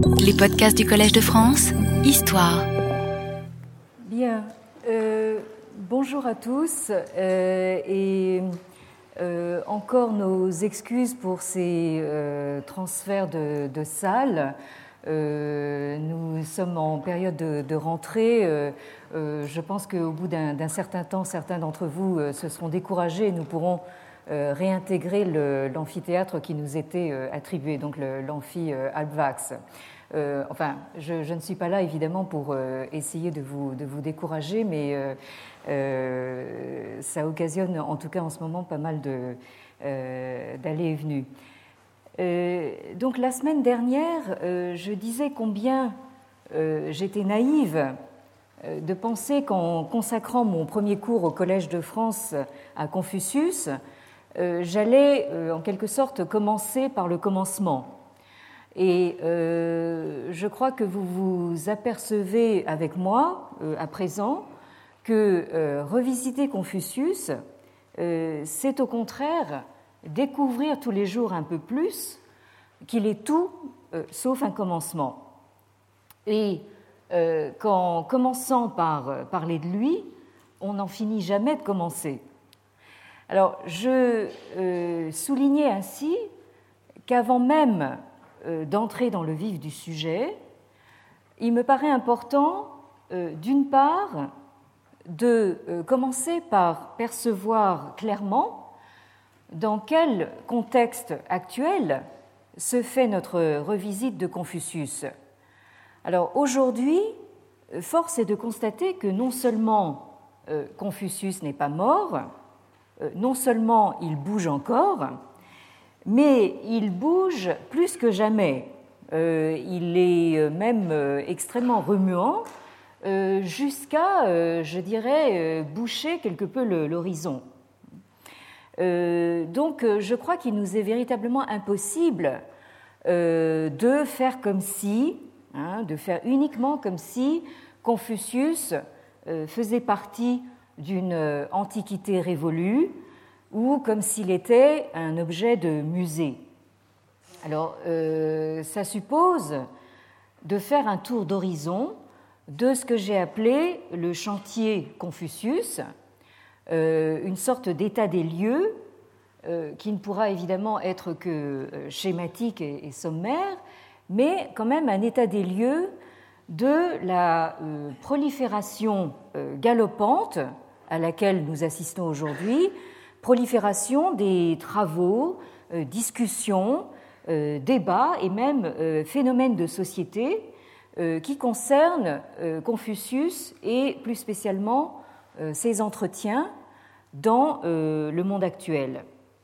Les podcasts du Collège de France, Histoire. Bien, bonjour à tous encore nos excuses pour ces transferts de salles. Nous sommes en période de rentrée. Je pense qu'au bout d'un certain temps, certains d'entre vous se seront découragés et nous pourrons réintégrer l'amphithéâtre qui nous était attribué, donc l'amphi Halbwachs. Je ne suis pas là évidemment pour essayer de vous décourager, mais ça occasionne en tout cas en ce moment pas mal d'allées et venues. Donc la semaine dernière, je disais combien j'étais naïve de penser qu'en consacrant mon premier cours au Collège de France à Confucius, j'allais en quelque sorte commencer par le commencement. Et je crois que vous vous apercevez avec moi à présent que revisiter Confucius, c'est au contraire découvrir tous les jours un peu plus qu'il est tout sauf un commencement. Et qu'en commençant par parler de lui, on n'en finit jamais de commencer. Alors, je soulignais ainsi qu'avant même d'entrer dans le vif du sujet, il me paraît important, d'une part, de commencer par percevoir clairement dans quel contexte actuel se fait notre revisite de Confucius. Alors aujourd'hui, force est de constater que non seulement Confucius n'est pas mort, non seulement il bouge encore, mais il bouge plus que jamais. Il est même extrêmement remuant jusqu'à, je dirais, boucher quelque peu l'horizon. Donc, je crois qu'il nous est véritablement impossible de faire comme si, de faire uniquement comme si Confucius faisait partie d'une antiquité révolue ou comme s'il était un objet de musée. Alors, ça suppose de faire un tour d'horizon de ce que j'ai appelé le chantier Confucius, une sorte d'état des lieux qui ne pourra évidemment être que schématique et sommaire, mais quand même un état des lieux de la prolifération galopante à laquelle nous assistons aujourd'hui, prolifération des travaux, discussions, débats et même phénomènes de société qui concernent Confucius et plus spécialement ses entretiens dans le monde actuel.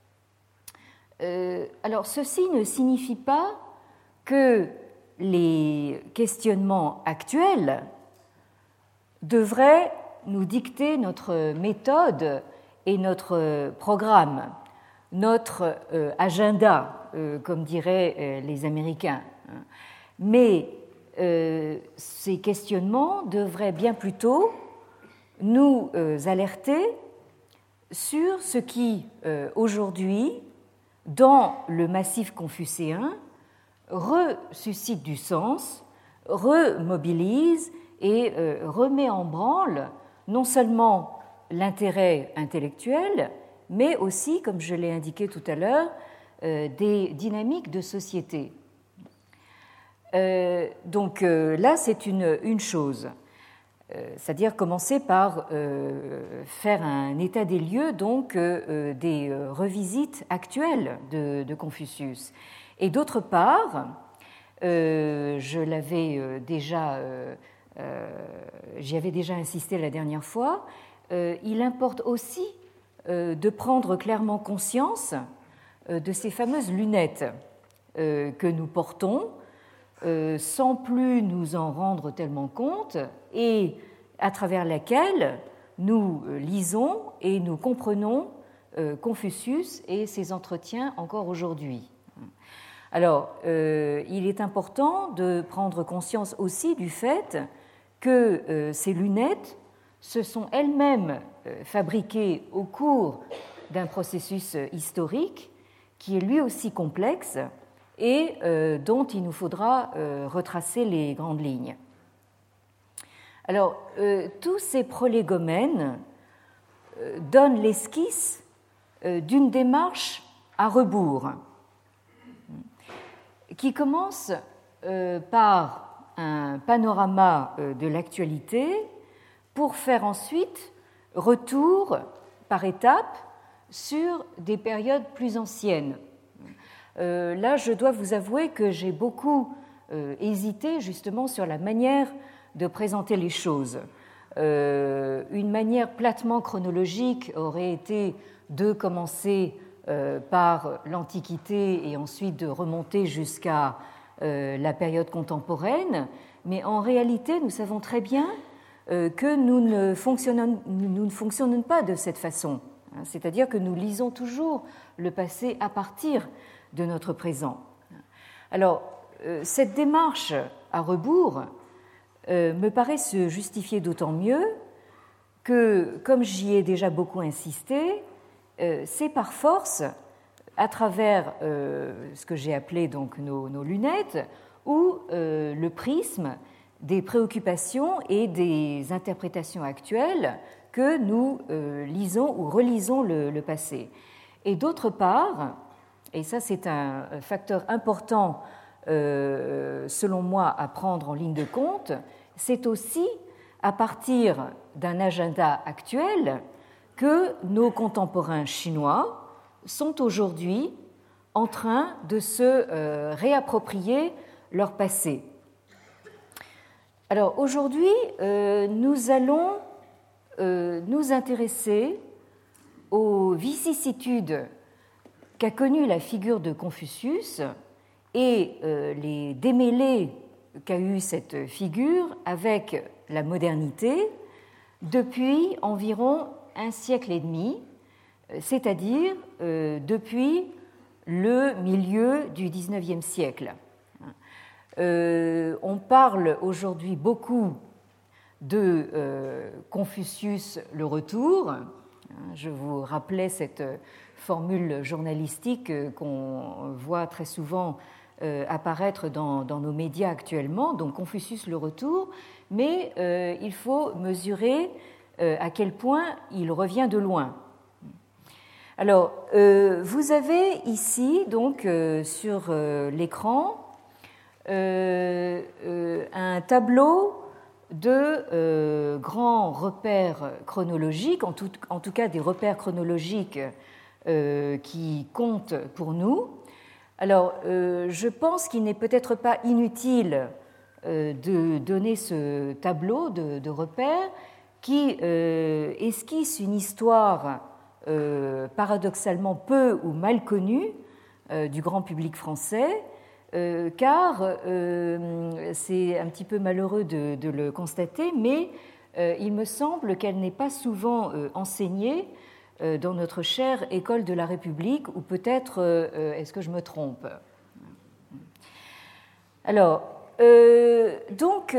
Alors, ceci ne signifie pas que les questionnements actuels devraient nous dicter notre méthode et notre programme, notre agenda, comme diraient les Américains. Mais ces questionnements devraient bien plutôt nous alerter sur ce qui, aujourd'hui, dans le massif confucéen, ressuscite du sens, remobilise et remet en branle non seulement l'intérêt intellectuel, mais aussi, comme je l'ai indiqué tout à l'heure, des dynamiques de société. Donc là, c'est une chose, c'est-à-dire commencer par faire un état des lieux, donc des revisites actuelles de Confucius. Et d'autre part, j'y avais déjà insisté la dernière fois, il importe aussi de prendre clairement conscience de ces fameuses lunettes que nous portons sans plus nous en rendre tellement compte et à travers laquelle nous lisons et nous comprenons Confucius et ses entretiens encore aujourd'hui. Alors, il est important de prendre conscience aussi du fait que ces lunettes se sont elles-mêmes fabriquées au cours d'un processus historique qui est lui aussi complexe et dont il nous faudra retracer les grandes lignes. Alors, tous ces prolégomènes donnent l'esquisse d'une démarche à rebours, qui commence par un panorama de l'actualité pour faire ensuite retour par étapes sur des périodes plus anciennes. Là, je dois vous avouer que j'ai beaucoup hésité justement sur la manière de présenter les choses. Une manière platement chronologique aurait été de commencer par l'Antiquité et ensuite de remonter jusqu'à la période contemporaine, mais en réalité, nous savons très bien que nous ne fonctionnons pas de cette façon, c'est-à-dire que nous lisons toujours le passé à partir de notre présent. Alors, cette démarche à rebours me paraît se justifier d'autant mieux que, comme j'y ai déjà beaucoup insisté, c'est par force, à travers ce que j'ai appelé donc nos lunettes, ou le prisme des préoccupations et des interprétations actuelles que nous lisons ou relisons le passé. Et d'autre part, et ça c'est un facteur important selon moi à prendre en ligne de compte, c'est aussi à partir d'un agenda actuel que nos contemporains chinois sont aujourd'hui en train de se réapproprier leur passé. Alors aujourd'hui, nous allons nous intéresser aux vicissitudes qu'a connues la figure de Confucius et les démêlés qu'a eu cette figure avec la modernité depuis environ un siècle et demi, c'est-à-dire depuis le milieu du XIXe siècle. On parle aujourd'hui beaucoup de Confucius le retour. Je vous rappelais cette formule journalistique qu'on voit très souvent apparaître dans nos médias actuellement, donc Confucius le retour, mais il faut mesurer à quel point il revient de loin. Alors, vous avez ici, donc, sur l'écran, un tableau de grands repères chronologiques, en tout cas des repères chronologiques qui comptent pour nous. Alors, je pense qu'il n'est peut-être pas inutile de donner ce tableau de repères qui esquisse une histoire paradoxalement peu ou mal connue du grand public français, car c'est un petit peu malheureux de le constater, mais il me semble qu'elle n'est pas souvent enseignée dans notre chère École de la République, ou peut-être est-ce que je me trompe? Alors, donc,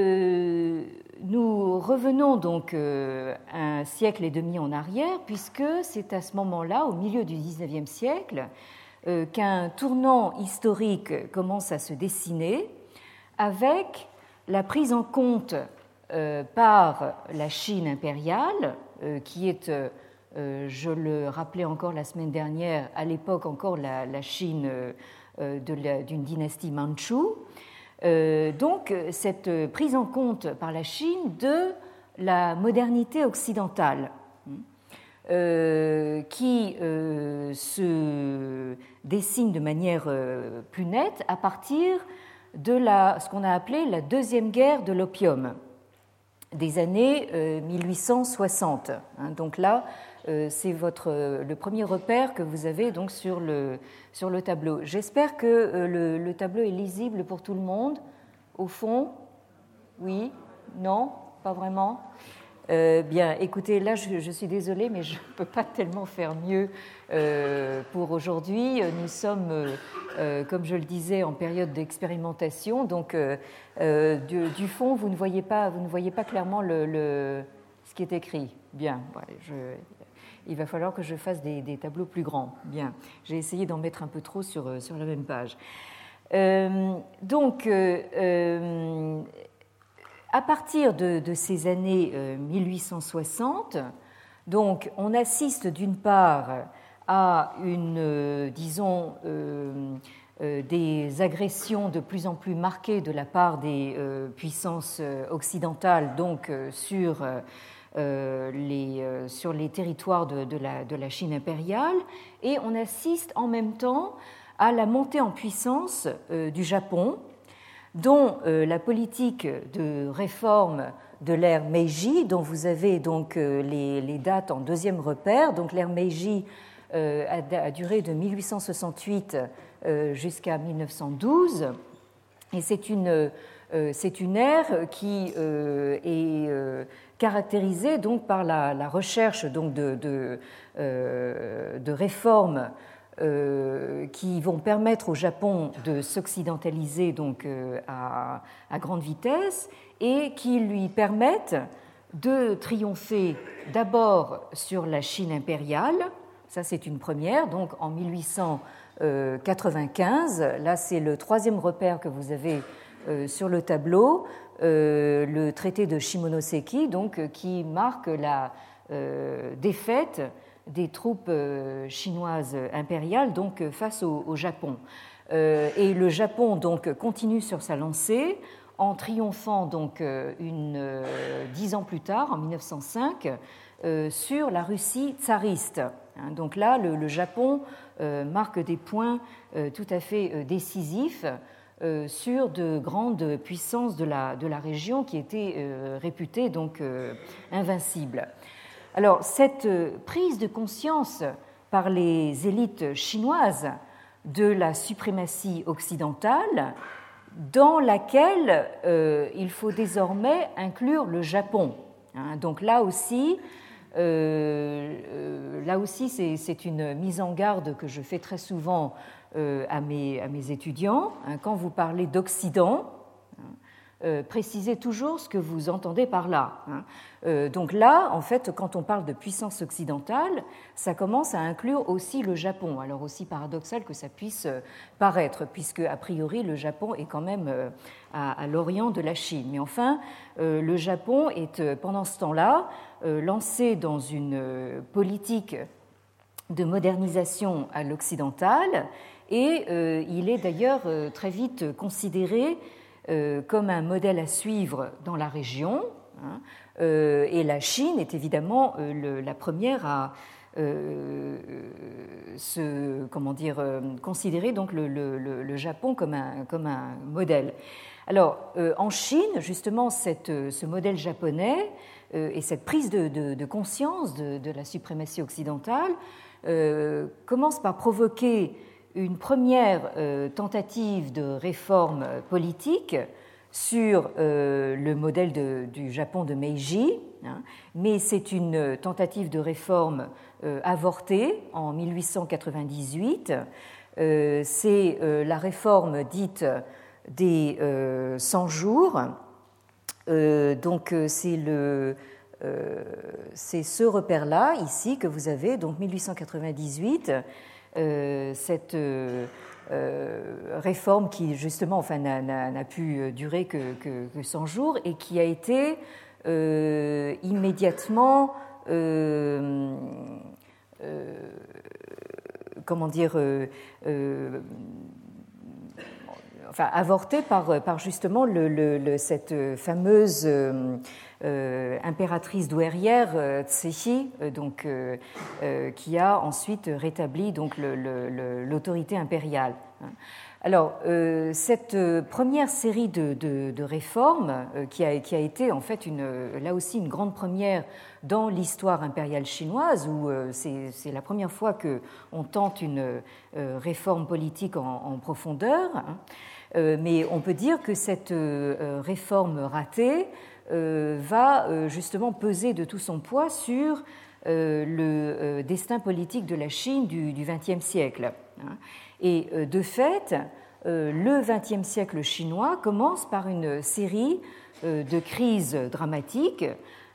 nous revenons donc un siècle et demi en arrière, puisque c'est à ce moment-là, au milieu du XIXe siècle, qu'un tournant historique commence à se dessiner avec la prise en compte par la Chine impériale, qui est, je le rappelais encore la semaine dernière, à l'époque encore la Chine d'une dynastie mandchoue. Donc, cette prise en compte par la Chine de la modernité occidentale qui se dessine de manière plus nette à partir de ce qu'on a appelé la deuxième guerre de l'opium des années 1860. Donc là, c'est le premier repère que vous avez donc sur le tableau. J'espère que le tableau est lisible pour tout le monde. Au fond, oui, non, pas vraiment. Bien, écoutez, là, je suis désolée, mais je ne peux pas tellement faire mieux pour aujourd'hui. Nous sommes, comme je le disais, en période d'expérimentation, donc du fond, vous ne voyez pas clairement ce qui est écrit. Bien, il va falloir que je fasse des tableaux plus grands. Bien, j'ai essayé d'en mettre un peu trop sur la même page. À partir de ces années 1860, donc, on assiste d'une part à des agressions de plus en plus marquées de la part des puissances occidentales, donc sur les territoires de la Chine impériale, et on assiste en même temps à la montée en puissance du Japon, dont la politique de réforme de l'ère Meiji, dont vous avez donc les dates en deuxième repère. Donc l'ère Meiji a duré de 1868 jusqu'à 1912, et c'est une ère qui est caractérisée donc par la recherche donc de réformes qui vont permettre au Japon de s'occidentaliser donc à grande vitesse et qui lui permettent de triompher d'abord sur la Chine impériale. Ça, c'est une première, donc en 1895. Là, c'est le troisième repère que vous avez sur le tableau, le traité de Shimonoseki, donc, qui marque la défaite des troupes chinoises impériales donc, face au Japon. Et le Japon donc, continue sur sa lancée en triomphant donc, 10 ans plus tard, en 1905, sur la Russie tsariste. Donc là, le Japon marque des points tout à fait décisifs sur de grandes puissances de la région qui étaient réputées donc, invincibles. Alors, cette prise de conscience par les élites chinoises de la suprématie occidentale, dans laquelle il faut désormais inclure le Japon. Donc là aussi, c'est une mise en garde que je fais très souvent à mes étudiants. Quand vous parlez d'Occident, précisez toujours ce que vous entendez par là. Donc là, en fait, quand on parle de puissance occidentale, ça commence à inclure aussi le Japon. Alors aussi paradoxal que ça puisse paraître, puisque a priori le Japon est quand même à l'orient de la Chine. Mais enfin, le Japon est pendant ce temps-là lancé dans une politique de modernisation à l'occidentale, et il est d'ailleurs très vite considéré comme un modèle à suivre dans la région. Et la Chine est évidemment la première à considérer donc le Japon comme un modèle. Alors, en Chine, justement, ce modèle japonais et cette prise de conscience de la suprématie occidentale commence par provoquer une première tentative de réforme politique sur le modèle du Japon de Meiji, mais c'est une tentative de réforme avortée en 1898. C'est la réforme dite des 100 jours. Donc c'est ce repère-là ici que vous avez, donc 1898. Cette réforme qui justement n'a pu durer que 100 jours et qui a été immédiatement avortée par justement cette fameuse impératrice douairière Cixi, donc qui a ensuite rétabli donc l'autorité impériale. Alors, cette première série de réformes qui a été en fait là aussi une grande première dans l'histoire impériale chinoise, où c'est la première fois qu'on tente une réforme politique en profondeur, mais on peut dire que cette réforme ratée va justement peser de tout son poids sur le destin politique de la Chine du XXe siècle. Et de fait, le XXe siècle chinois commence par une série de crises dramatiques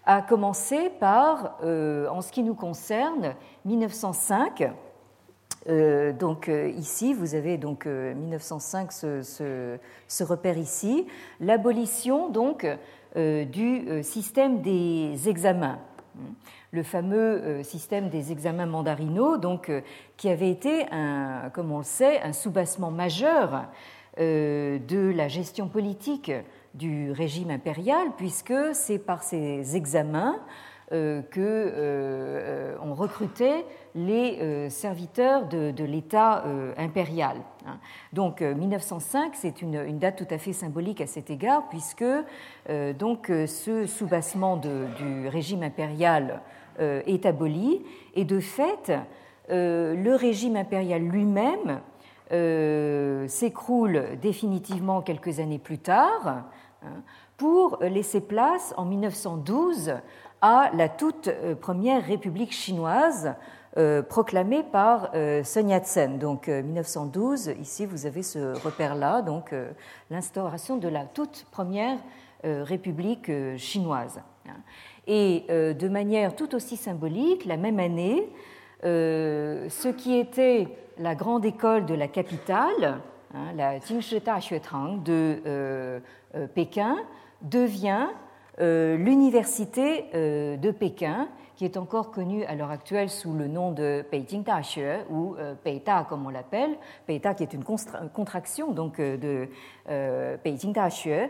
à commencer par, en ce qui nous concerne, 1905. Donc ici, vous avez donc 1905 ce repère ici, l'abolition donc du système des examens, le fameux système des examens mandarinaux, donc qui avait été, comme on le sait, un soubassement majeur de la gestion politique du régime impérial, puisque c'est par ces examens qu'on recrutait les serviteurs de l'État impérial. Donc 1905, c'est une date tout à fait symbolique à cet égard, puisque donc ce soubassement du régime impérial est aboli, et de fait, le régime impérial lui-même s'écroule définitivement quelques années plus tard, pour laisser place en 1912 à la toute première république chinoise proclamée par Sun Yat-sen. Donc 1912, ici vous avez ce repère-là, donc l'instauration de la toute première république chinoise. Et de manière tout aussi symbolique, la même année, ce qui était la grande école de la capitale, la Jingshi Daxuetang de Pékin, devient l'université de Pékin, qui est encore connue à l'heure actuelle sous le nom de Beijing Daxue ou Beida comme on l'appelle, Beida qui est une contraction donc de Beijing Daxue,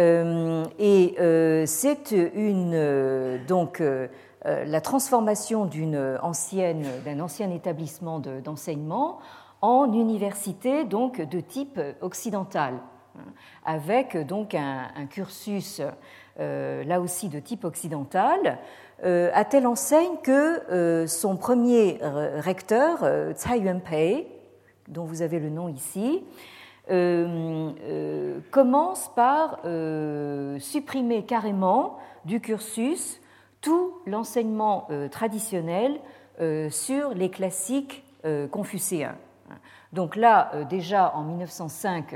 et c'est donc la transformation d'un ancien établissement d'enseignement en université donc de type occidental, avec donc un cursus là aussi de type occidental, à telle enseigne que son premier recteur, Tsai Yuen-pei, dont vous avez le nom ici, commence par supprimer carrément du cursus tout l'enseignement traditionnel sur les classiques confucéens. Donc là, déjà en 1905,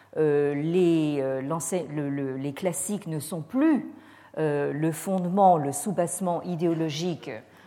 les classiques ne sont plus le fondement, le soubassement idéologique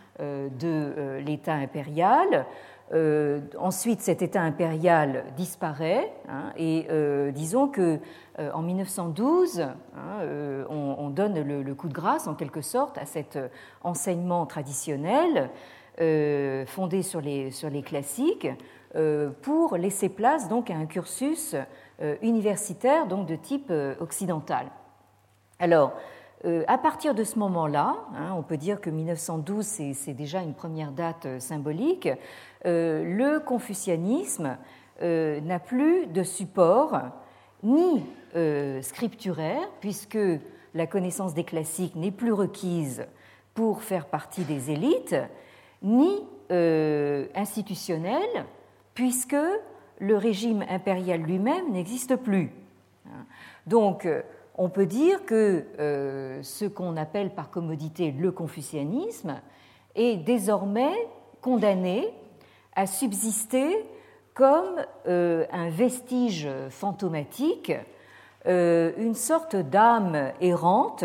de l'État impérial. Ensuite, cet État impérial disparaît, et disons que en 1912, on donne le coup de grâce en quelque sorte à cet enseignement traditionnel fondé sur les classiques, pour laisser place donc à un cursus universitaire donc de type occidental. Alors, à partir de ce moment-là, on peut dire que 1912 c'est déjà une première date symbolique, le confucianisme n'a plus de support ni scripturaire, puisque la connaissance des classiques n'est plus requise pour faire partie des élites, ni institutionnel, puisque le régime impérial lui-même n'existe plus. Donc, on peut dire que ce qu'on appelle par commodité le confucianisme est désormais condamné à subsister comme un vestige fantomatique, une sorte d'âme errante,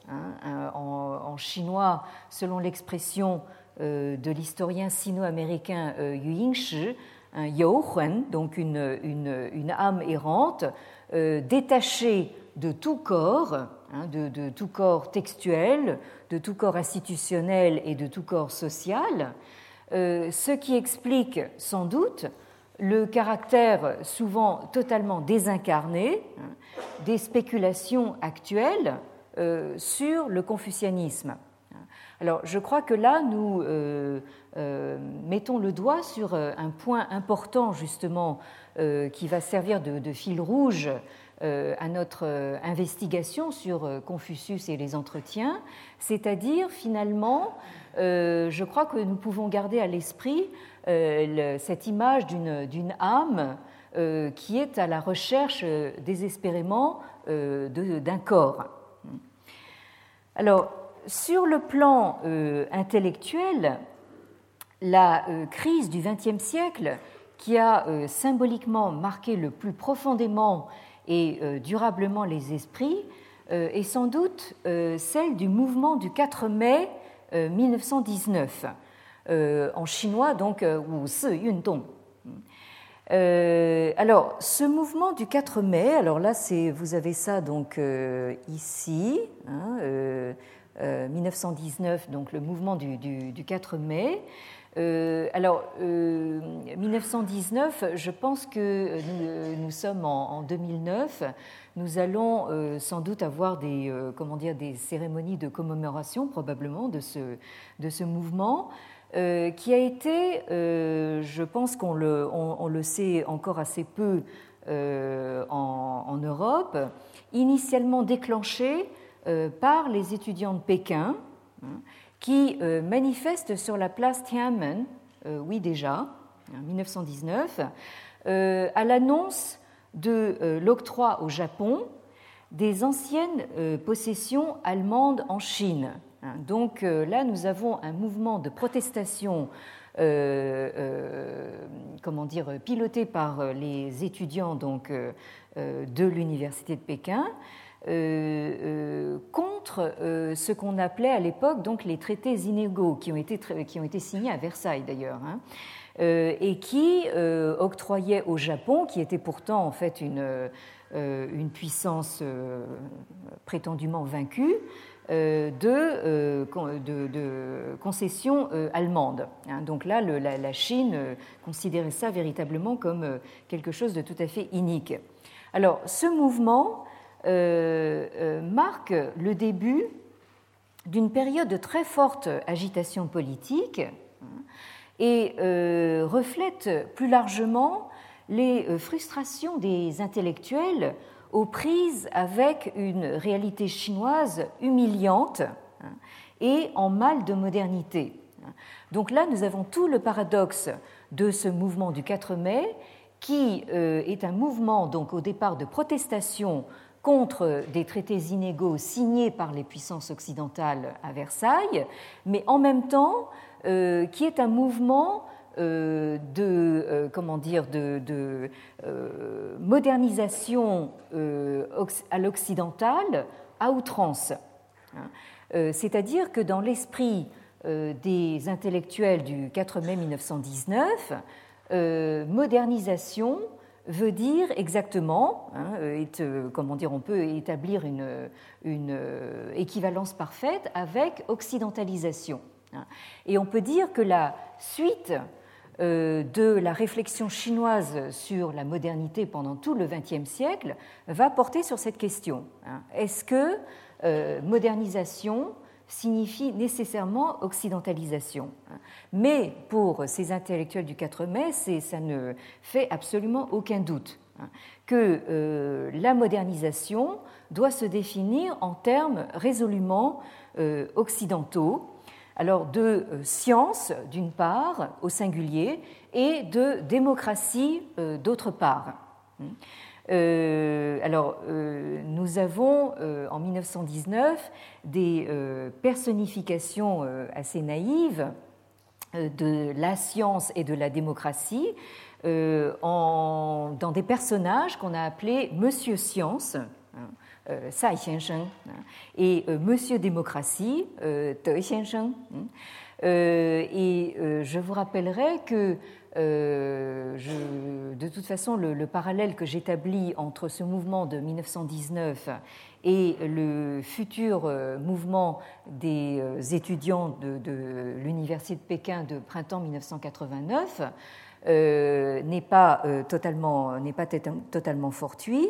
en chinois, selon l'expression de l'historien sino-américain Yu Yingshi, un youhuan, donc une âme errante, détachée de tout corps, de tout corps textuel, de tout corps institutionnel et de tout corps social, ce qui explique sans doute le caractère souvent totalement désincarné des spéculations actuelles sur le confucianisme. Alors, je crois que là, nous mettons le doigt sur un point important, justement, qui va servir de fil rouge à notre investigation sur Confucius et les entretiens, c'est-à-dire, finalement, je crois que nous pouvons garder à l'esprit cette image d'une âme qui est à la recherche désespérément d'un corps. Alors, sur le plan intellectuel, la crise du XXe siècle, qui a symboliquement marqué le plus profondément et durablement les esprits, est sans doute celle du mouvement du 4 mai 1919, en chinois donc Wu Si Yundong. Alors, ce mouvement du 4 mai, alors là, vous avez ça donc ici, 1919, donc le mouvement du 4 mai. 1919, je pense que nous sommes en 2009. Nous allons sans doute avoir des cérémonies de commémoration probablement de ce mouvement qui a été, je pense qu'on le sait encore assez peu en Europe, initialement déclenché par les étudiants de Pékin qui manifestent sur la place Tiananmen, oui déjà, en 1919, à l'annonce de l'octroi au Japon des anciennes possessions allemandes en Chine. Donc là, nous avons un mouvement de protestation piloté par les étudiants donc, de l'université de Pékin contre ce qu'on appelait à l'époque donc les traités inégaux qui ont été signés à Versailles d'ailleurs, et qui octroyaient au Japon, qui était pourtant en fait une puissance prétendument vaincue, de concessions allemandes. Donc là, la Chine considérait ça véritablement comme quelque chose de tout à fait inique. Alors, ce mouvement marque le début d'une période de très forte agitation politique et reflète plus largement les frustrations des intellectuels aux prises avec une réalité chinoise humiliante et en mal de modernité. Donc là, nous avons tout le paradoxe de ce mouvement du 4 mai, qui est un mouvement donc au départ de protestation contre des traités inégaux signés par les puissances occidentales à Versailles, mais en même temps qui est un mouvement de modernisation à l'occidentale à outrance. C'est-à-dire que dans l'esprit des intellectuels du 4 mai 1919, modernisation veut dire exactement, on peut établir une équivalence parfaite avec occidentalisation. Et on peut dire que la suite de la réflexion chinoise sur la modernité pendant tout le XXe siècle va porter sur cette question. Est-ce que modernisation signifie nécessairement occidentalisation? Mais pour ces intellectuels du 4 mai, ça ne fait absolument aucun doute que la modernisation doit se définir en termes résolument occidentaux, alors de science d'une part au singulier et de démocratie d'autre part. Nous avons en 1919 des personnifications assez naïves de la science et de la démocratie dans des personnages qu'on a appelés Monsieur Science, Sai Xiansheng, et Monsieur Démocratie, Deng Xiansheng. Et je vous rappellerai que de toute façon, le parallèle que j'établis entre ce mouvement de 1919 et le futur mouvement des étudiants de l'université de Pékin de printemps 1989 n'est pas totalement fortuit,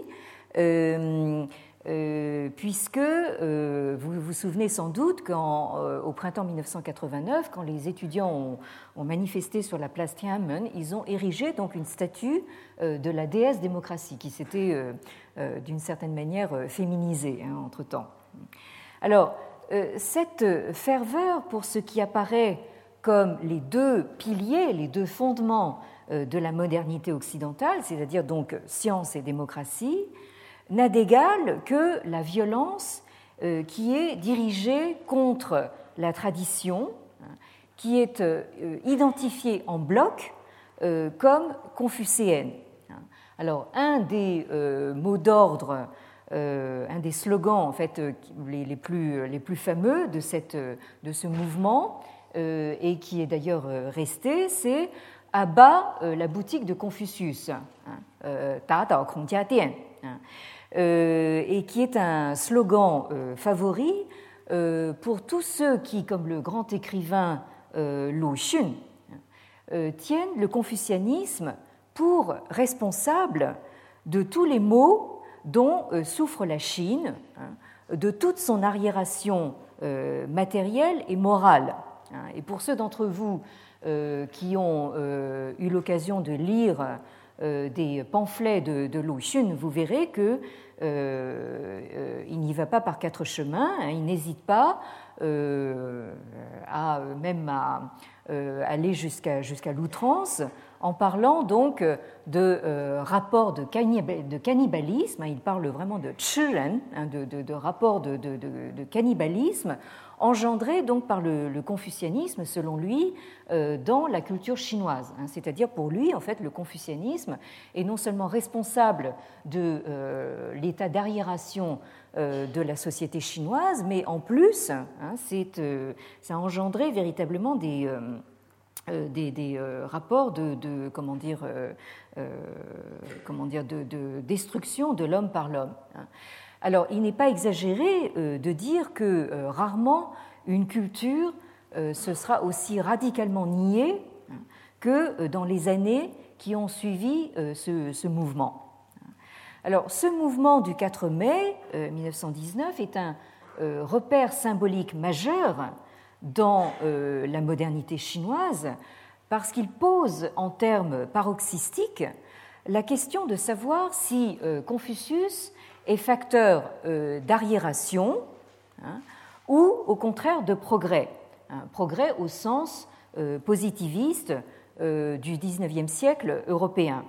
puisque vous vous souvenez sans doute qu'au printemps 1989, quand les étudiants ont manifesté sur la place Tiananmen, ils ont érigé donc une statue de la déesse démocratie qui s'était d'une certaine manière féminisée entre-temps. Alors, cette ferveur pour ce qui apparaît comme les deux piliers, les deux fondements de la modernité occidentale, c'est-à-dire donc science et démocratie, n'a d'égal que la violence qui est dirigée contre la tradition, qui est identifiée en bloc comme confucéenne. Alors, un des mots d'ordre un des slogans en fait, les plus fameux de ce mouvement, et qui est d'ailleurs resté, c'est « à bas la boutique de Confucius », Ta Dao Kong Jia Dian, et qui est un slogan favori pour tous ceux qui, comme le grand écrivain Lu Xun, tiennent le confucianisme pour responsable de tous les maux dont souffre la Chine, de toute son arriération matérielle et morale. Et pour ceux d'entre vous qui ont eu l'occasion de lire des pamphlets de Lu Xun, vous verrez que il n'y va pas par quatre chemins, il n'hésite pas à aller jusqu'à l'outrance en parlant donc de rapports de cannibalisme. Il parle vraiment de chiren, de rapports de cannibalisme engendrés donc par le confucianisme, selon lui, dans la culture chinoise. C'est-à-dire, pour lui, en fait, le confucianisme est non seulement responsable de l'état d'arriération de la société chinoise, mais en plus, ça a engendré véritablement des rapports de destruction de l'homme par l'homme. Alors, il n'est pas exagéré de dire que rarement une culture se sera aussi radicalement niée que dans les années qui ont suivi ce mouvement. Alors, ce mouvement du 4 mai 1919 est un repère symbolique majeur dans la modernité chinoise parce qu'il pose en termes paroxystiques la question de savoir si Confucius est facteur d'arriération ou au contraire de progrès, progrès au sens positiviste du XIXe siècle européen.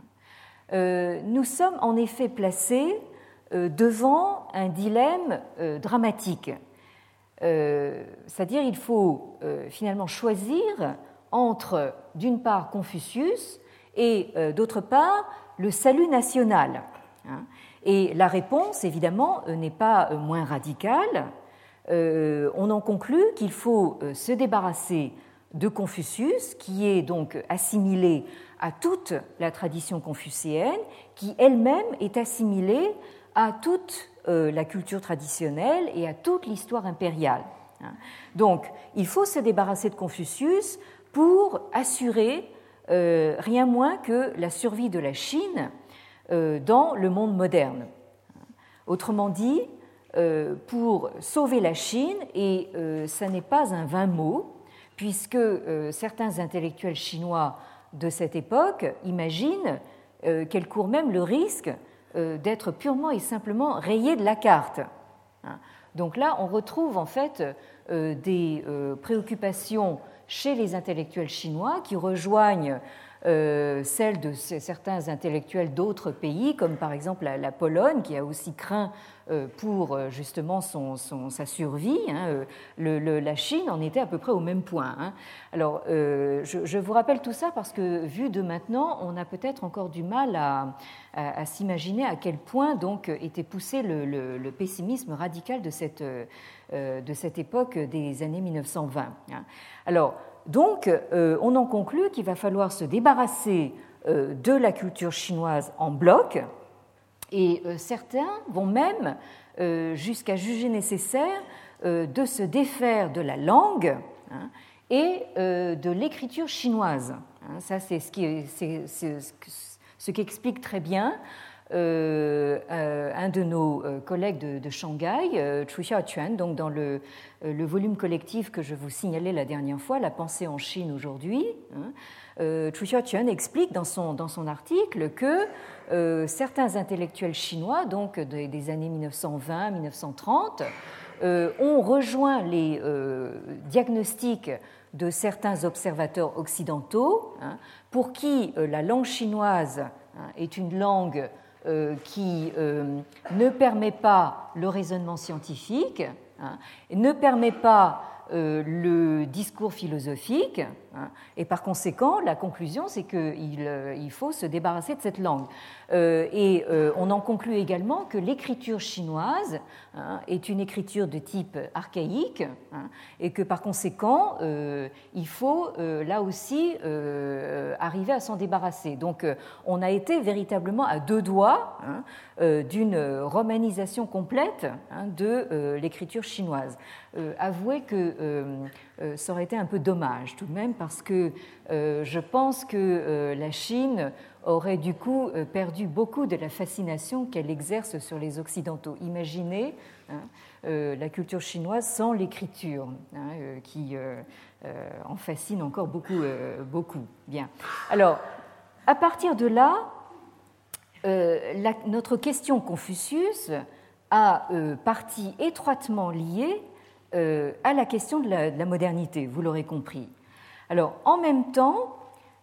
Nous sommes en effet placés devant un dilemme dramatique, c'est-à-dire il faut finalement choisir entre, d'une part, Confucius et, d'autre part, le salut national. Et la réponse, évidemment, n'est pas moins radicale. On en conclut qu'il faut se débarrasser de Confucius, qui est donc assimilé à toute la tradition confucéenne, qui elle-même est assimilée à toute la culture traditionnelle et à toute l'histoire impériale. Donc, il faut se débarrasser de Confucius pour assurer rien moins que la survie de la Chine dans le monde moderne. Autrement dit, pour sauver la Chine, et ça n'est pas un vain mot, puisque certains intellectuels chinois de cette époque imaginent qu'elle court même le risque d'être purement et simplement rayée de la carte. Donc là, on retrouve en fait des préoccupations chez les intellectuels chinois qui rejoignent celles de certains intellectuels d'autres pays, comme par exemple la Pologne, qui a aussi craint pour justement sa survie. La Chine en était à peu près au même point. Alors, je vous rappelle tout ça parce que, vu de maintenant, on a peut-être encore du mal à s'imaginer à quel point donc était poussé le pessimisme radical de cette époque des années 1920. Alors, donc, on en conclut qu'il va falloir se débarrasser de la culture chinoise en bloc, et certains vont même jusqu'à juger nécessaire de se défaire de la langue et de l'écriture chinoise. Ça, c'est ce qu'explique très bien un de nos collègues de Shanghai, Chu Xiaoquan, donc dans le volume collectif que je vous signalais la dernière fois, La pensée en Chine aujourd'hui. Chu Xiaoquan explique dans son article que certains intellectuels chinois, donc des années 1920-1930, ont rejoint les diagnostics de certains observateurs occidentaux pour qui la langue chinoise est une langue qui ne permet pas le raisonnement scientifique, ne permet pas le discours philosophique, Et par conséquent, la conclusion, c'est qu'il faut se débarrasser de cette langue. Et on en conclut également que l'écriture chinoise est une écriture de type archaïque, et que par conséquent, il faut là aussi arriver à s'en débarrasser. Donc on a été véritablement à deux doigts d'une romanisation complète de l'écriture chinoise. Avouez que ça aurait été un peu dommage tout de même, parce que je pense que la Chine aurait du coup perdu beaucoup de la fascination qu'elle exerce sur les Occidentaux. Imaginez la culture chinoise sans l'écriture, qui en fascine encore beaucoup. Bien. Alors, à partir de là, notre question Confucius a partie étroitement liée à la question de la modernité, vous l'aurez compris. Alors, en même temps,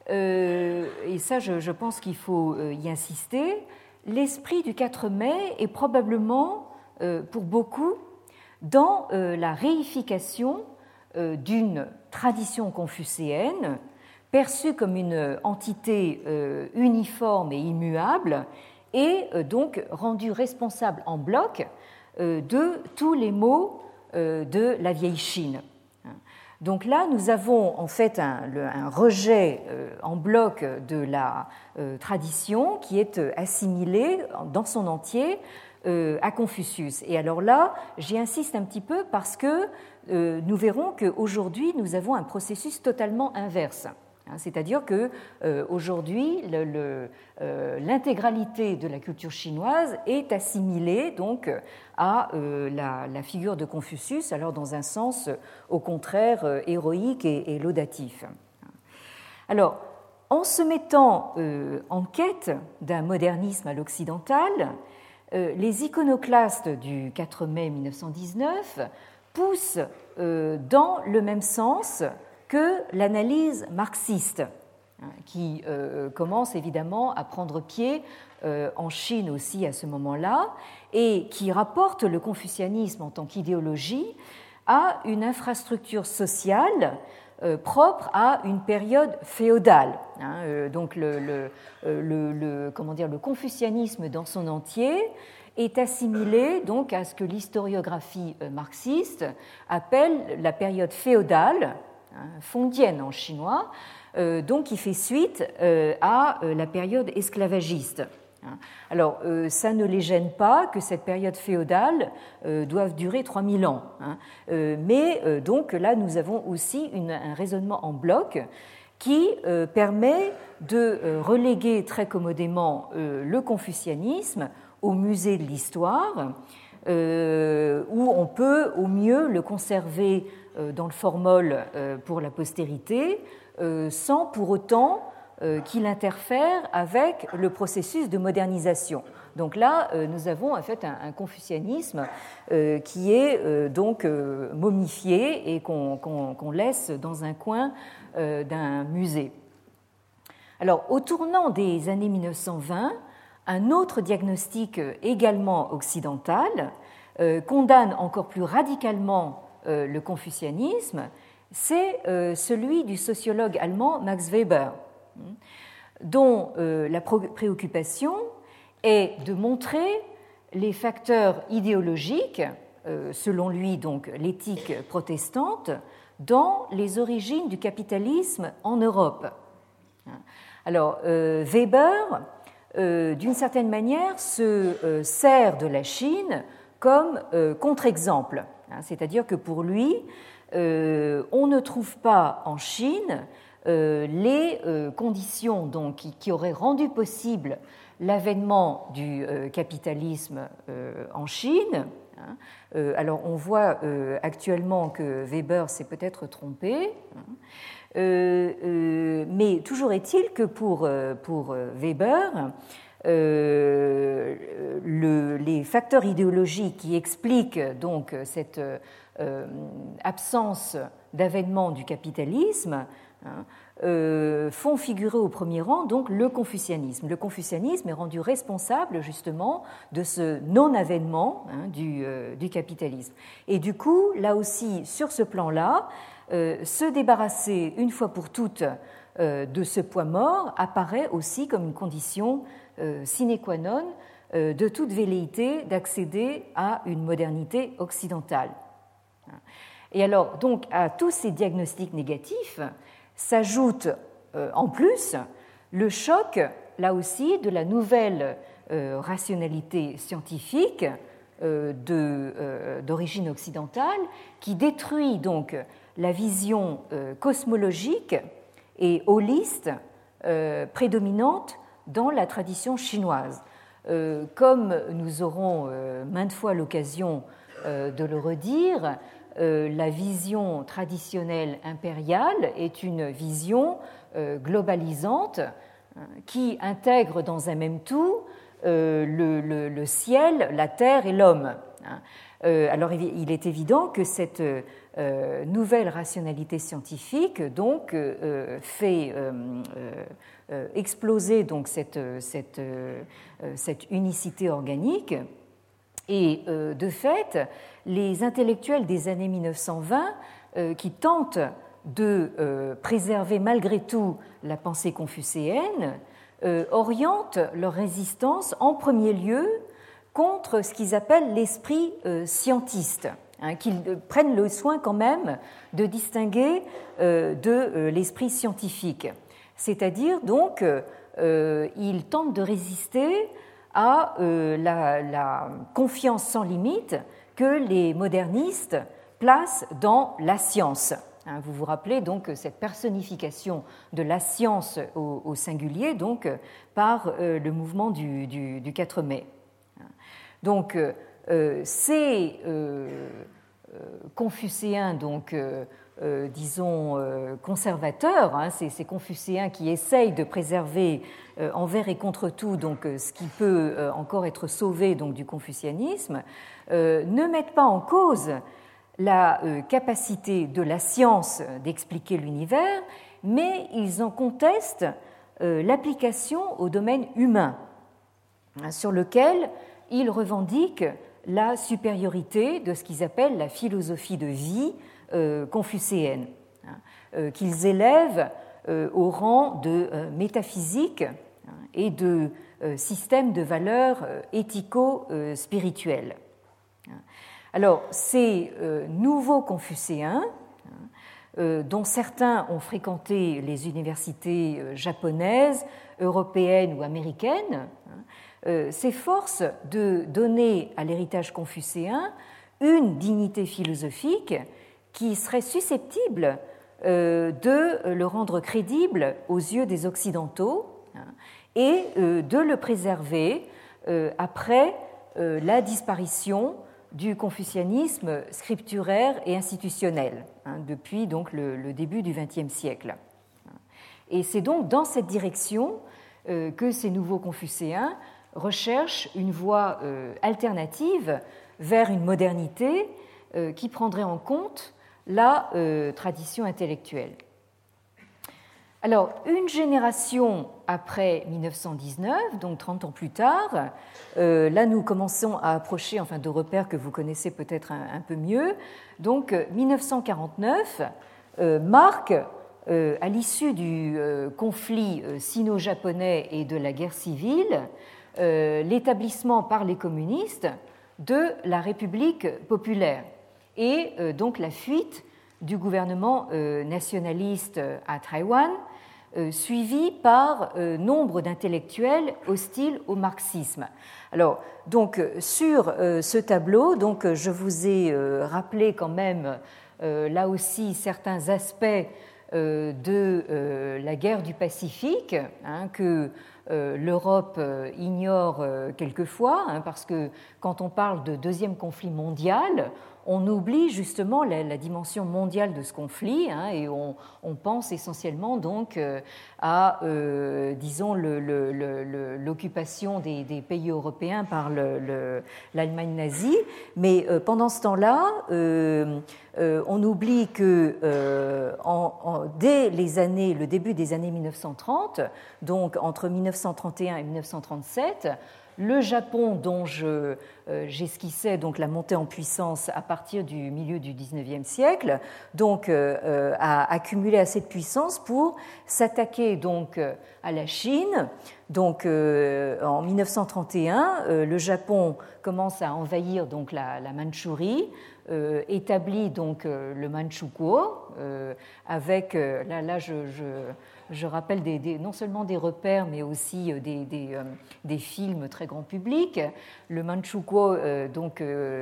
et ça je pense qu'il faut y insister, l'esprit du 4 mai est probablement, pour beaucoup, dans la réification d'une tradition confucéenne perçue comme une entité uniforme et immuable, et donc rendue responsable en bloc de tous les maux de la vieille Chine. Donc là, nous avons en fait un rejet en bloc de la tradition qui est assimilé dans son entier à Confucius. Et alors là, j'y insiste un petit peu parce que nous verrons qu'aujourd'hui, nous avons un processus totalement inverse. C'est-à-dire qu'aujourd'hui, l'intégralité de la culture chinoise est assimilée donc à la figure de Confucius, alors dans un sens au contraire héroïque et laudatif. Alors, en se mettant en quête d'un modernisme à l'occidental, les iconoclastes du 4 mai 1919 poussent dans le même sens que l'analyse marxiste, qui commence évidemment à prendre pied en Chine aussi à ce moment-là, et qui rapporte le confucianisme en tant qu'idéologie à une infrastructure sociale propre à une période féodale. Donc le confucianisme dans son entier est assimilé donc à ce que l'historiographie marxiste appelle la période féodale, fondienne en chinois, donc qui fait suite à la période esclavagiste. Alors, ça ne les gêne pas que cette période féodale doive durer 3000 ans. Mais donc là, nous avons aussi un raisonnement en bloc qui permet de reléguer très commodément le confucianisme au musée de l'histoire, où on peut au mieux le conserver dans le formol pour la postérité, sans pour autant qu'il interfère avec le processus de modernisation. Donc là, nous avons en fait un confucianisme qui est donc momifié et qu'on laisse dans un coin d'un musée. Alors, au tournant des années 1920, un autre diagnostic également occidental condamne encore plus radicalement le confucianisme, c'est celui du sociologue allemand Max Weber, dont la préoccupation est de montrer les facteurs idéologiques, selon lui donc l'éthique protestante, dans les origines du capitalisme en Europe. Alors Weber, d'une certaine manière, se sert de la Chine comme contre-exemple, c'est-à-dire que pour lui, on ne trouve pas en Chine les conditions donc, qui auraient rendu possible l'avènement du capitalisme en Chine. Alors on voit actuellement que Weber s'est peut-être trompé, mais toujours est-il que pour Weber, les facteurs idéologiques qui expliquent donc cette absence d'avènement du capitalisme font figurer au premier rang donc le confucianisme. Le confucianisme est rendu responsable justement de ce non-avènement du capitalisme. Et du coup, là aussi, sur ce plan-là, se débarrasser une fois pour toutes de ce poids mort apparaît aussi comme une condition sine qua non de toute velléité d'accéder à une modernité occidentale. Et alors, donc, à tous ces diagnostics négatifs s'ajoute en plus le choc, là aussi, de la nouvelle rationalité scientifique d'origine occidentale qui détruit donc la vision cosmologique et holiste prédominante dans la tradition chinoise. Comme nous aurons maintes fois l'occasion de le redire, la vision traditionnelle impériale est une vision globalisante qui intègre dans un même tout le ciel, la terre et l'homme. Alors il est évident que cette nouvelle rationalité scientifique donc fait exploser donc cette unicité organique. Et de fait, les intellectuels des années 1920 qui tentent de préserver malgré tout la pensée confucéenne orientent leur résistance en premier lieu contre ce qu'ils appellent l'esprit scientiste, qu'ils prennent le soin quand même de distinguer de l'esprit scientifique. C'est-à-dire donc, ils tentent de résister à la confiance sans limite que les modernistes placent dans la science. Vous vous rappelez donc cette personnification de la science au singulier donc, par le mouvement du 4 mai. Donc, ces confucéens, donc, disons, conservateurs, ces confucéens qui essayent de préserver envers et contre tout donc, ce qui peut encore être sauvé donc, du confucianisme, ne mettent pas en cause la capacité de la science d'expliquer l'univers, mais ils en contestent l'application au domaine humain, sur lequel ils revendiquent la supériorité de ce qu'ils appellent la philosophie de vie confucéenne, qu'ils élèvent au rang de métaphysique et de système de valeurs éthico-spirituelles. Alors, ces nouveaux confucéens, dont certains ont fréquenté les universités japonaises, européennes ou américaines, s'efforcent de donner à l'héritage confucéen une dignité philosophique qui serait susceptible de le rendre crédible aux yeux des Occidentaux et de le préserver après la disparition du confucianisme scripturaire et institutionnel, depuis donc le début du XXe siècle. Et c'est donc dans cette direction que ces nouveaux confucéens recherchent une voie alternative vers une modernité qui prendrait en compte la tradition intellectuelle. Alors, une génération après 1919, donc 30 ans plus tard, là nous commençons à approcher de repères que vous connaissez peut-être un peu mieux. Donc 1949 marque, à l'issue du conflit sino-japonais et de la guerre civile, l'établissement par les communistes de la République populaire et donc la fuite du gouvernement nationaliste à Taïwan, suivi par nombre d'intellectuels hostiles au marxisme. Alors, donc, sur ce tableau, donc, je vous ai rappelé quand même là aussi certains aspects de la guerre du Pacifique que l'Europe ignore quelquefois, parce que quand on parle de deuxième conflit mondial, on oublie justement la dimension mondiale de ce conflit, hein, et on pense essentiellement donc à, disons, l'occupation des pays européens par l'Allemagne nazie. Mais pendant ce temps-là, on oublie que dès le début des années 1930, donc entre 1931 et 1937, le Japon, dont j'esquissais donc la montée en puissance à partir du milieu du XIXe siècle, donc a accumulé assez de puissance pour s'attaquer donc à la Chine. Donc en 1931, le Japon commence à envahir donc la Mandchourie, établit donc le Manchukuo avec là je rappelle non seulement des repères, mais aussi des films très grand public. Le Manchukuo, donc,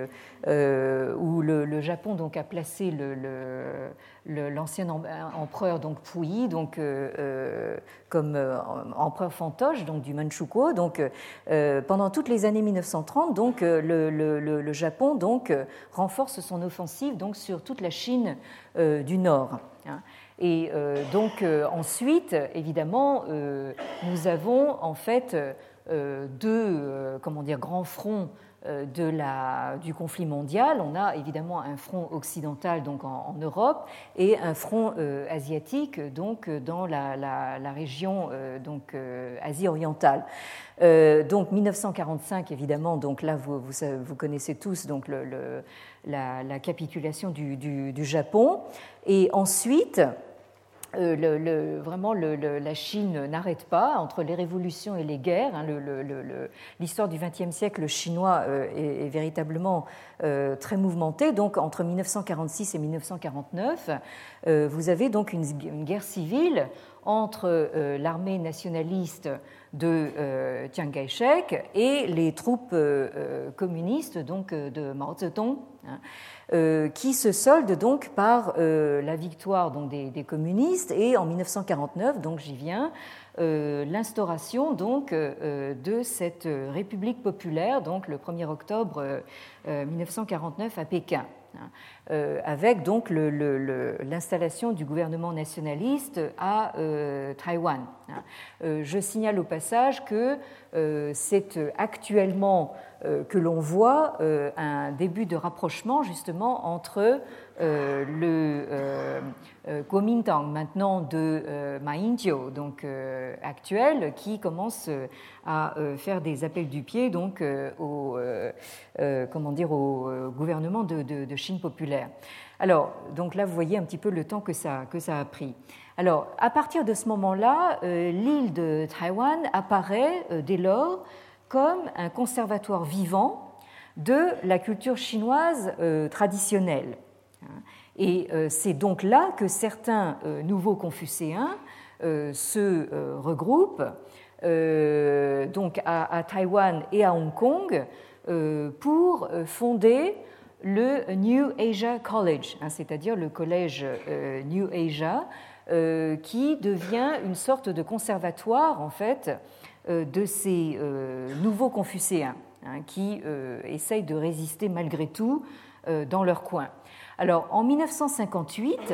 où le Japon donc, a placé l'ancien empereur donc, Puyi donc, comme empereur fantoche donc, du Manchukuo. Donc, pendant toutes les années 1930, donc, le Japon donc, renforce son offensive donc, sur toute la Chine du Nord. Hein. Et donc ensuite, évidemment, nous avons en fait deux grands fronts du conflit mondial. On a évidemment un front occidental donc en Europe et un front asiatique donc dans la région donc Asie orientale. Donc 1945 évidemment, donc là vous connaissez tous donc la capitulation du Japon, et ensuite vraiment la Chine n'arrête pas entre les révolutions et les guerres. Hein, l'histoire du XXe siècle chinois est véritablement très mouvementée. Donc entre 1946 et 1949, vous avez donc une guerre civile entre l'armée nationaliste de Chiang Kai-shek et les troupes communistes donc, de Mao Zedong, hein, qui se solde donc par la victoire donc, des communistes et en 1949, donc j'y viens, l'instauration donc de cette République populaire, donc le 1er octobre 1949 à Pékin, avec donc l'installation du gouvernement nationaliste à Taïwan. Je signale au passage que c'est actuellement que l'on voit un début de rapprochement justement entre le Kuomintang maintenant de Ma Ying-jeou, donc actuel, qui commence à faire des appels du pied donc au gouvernement de Chine populaire. Alors donc là vous voyez un petit peu le temps que ça a pris. Alors à partir de ce moment-là, l'île de Taïwan apparaît dès lors comme un conservatoire vivant de la culture chinoise traditionnelle. Et c'est donc là que certains nouveaux confucéens se regroupent donc à Taïwan et à Hong Kong pour fonder le New Asia College, hein, c'est-à-dire le collège New Asia, qui devient une sorte de conservatoire en fait de ces nouveaux confucéens, hein, qui essayent de résister malgré tout dans leur coin. Alors en 1958,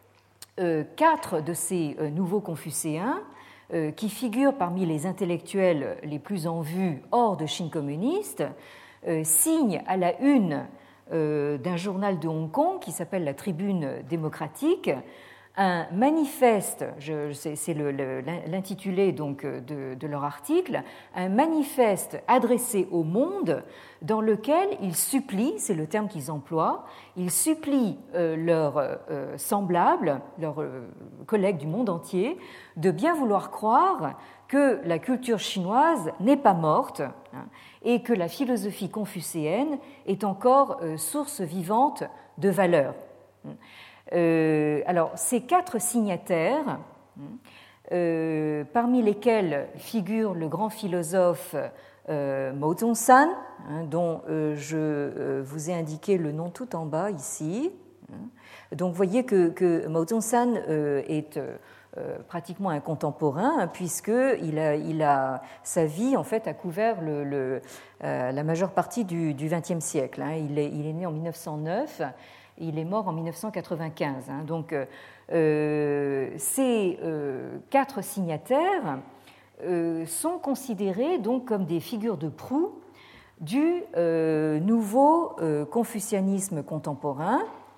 4 de ces nouveaux confucéens, qui figurent parmi les intellectuels les plus en vue hors de Chine communiste, signent à la une d'un journal de Hong Kong qui s'appelle la Tribune démocratique un manifeste, c'est l'intitulé donc de leur article, un manifeste adressé au monde dans lequel ils supplient, c'est le terme qu'ils emploient, ils supplient leurs semblables, leurs collègues du monde entier, de bien vouloir croire que la culture chinoise n'est pas morte, hein, et que la philosophie confucéenne est encore source vivante de valeurs. Alors, ces 4 signataires, parmi lesquels figure le grand philosophe Mo Zong-san, hein, dont je vous ai indiqué le nom tout en bas ici. Donc, vous voyez que Mo Zong-san est pratiquement un contemporain, hein, puisqu'il a sa vie en fait a couvert la majeure partie du XXe siècle. Hein. Il est né en 1909, il est mort en 1995. Hein. Donc ces 4 signataires sont considérés donc comme des figures de proue du nouveau confucianisme contemporain,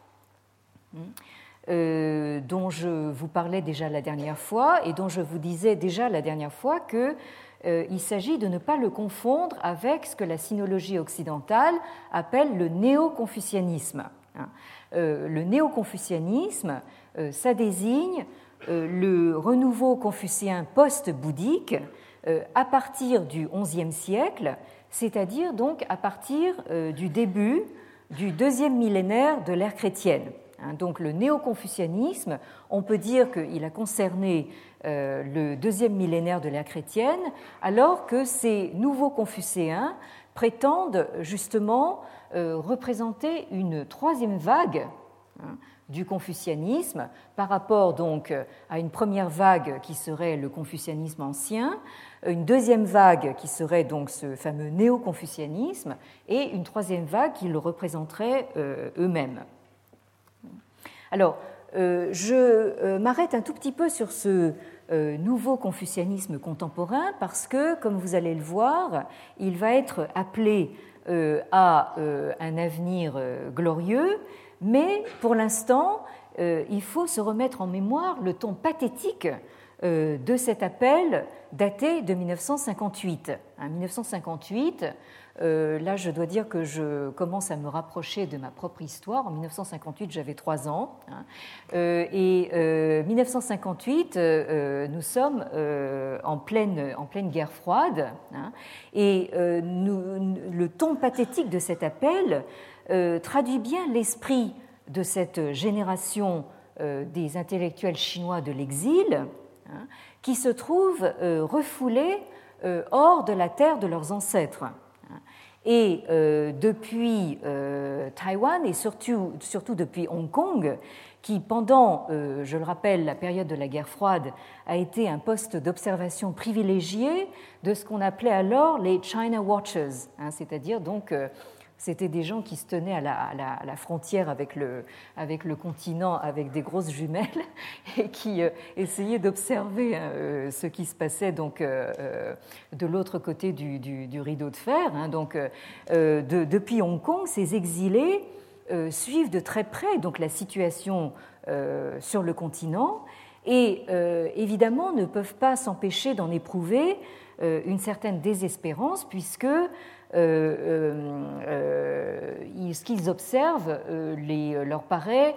dont je vous parlais déjà la dernière fois et dont je vous disais déjà la dernière fois qu'il s'agit de ne pas le confondre avec ce que la sinologie occidentale appelle le néo-confucianisme. Le néo-confucianisme, ça désigne le renouveau confucéen post-bouddhique à partir du XIe siècle, c'est-à-dire donc à partir du début du 2e millénaire de l'ère chrétienne. Donc le néo-confucianisme, on peut dire qu'il a concerné le 2e millénaire de l'ère chrétienne, alors que ces nouveaux confucéens prétendent justement représenter une 3e vague du confucianisme par rapport donc à une première vague qui serait le confucianisme ancien, une 2e vague qui serait donc ce fameux néo-confucianisme et une 3e vague qui le représenterait eux-mêmes. Alors, je m'arrête un tout petit peu sur ce nouveau confucianisme contemporain parce que, comme vous allez le voir, il va être appelé à un avenir glorieux, mais pour l'instant, il faut se remettre en mémoire le ton pathétique de cet appel daté de 1958. 1958, là je dois dire que je commence à me rapprocher de ma propre histoire. En 1958, j'avais 3 ans. Et 1958, nous sommes en pleine guerre froide. Et le ton pathétique de cet appel traduit bien l'esprit de cette génération des intellectuels chinois de l'exil, qui se trouvent refoulés hors de la terre de leurs ancêtres. Et depuis Taïwan et surtout depuis Hong Kong, qui pendant, je le rappelle, la période de la guerre froide, a été un poste d'observation privilégié de ce qu'on appelait alors les China Watchers, c'est-à-dire donc c'était des gens qui se tenaient à la frontière avec le continent avec des grosses jumelles et qui essayaient d'observer ce qui se passait donc de l'autre côté du rideau de fer. Donc, depuis Hong Kong, ces exilés suivent de très près donc la situation sur le continent et évidemment ne peuvent pas s'empêcher d'en éprouver une certaine désespérance puisque ce qu'ils observent leur paraît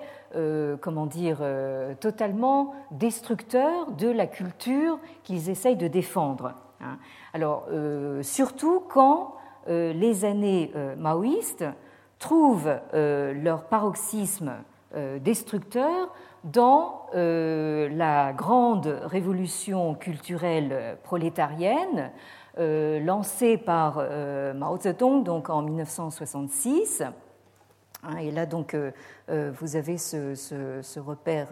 totalement destructeur de la culture qu'ils essayent de défendre. Alors, surtout quand les années maoïstes trouvent leur paroxysme destructeur dans la grande révolution culturelle prolétarienne lancée par Mao Zedong donc en 1966. Et là, donc, vous avez ce repère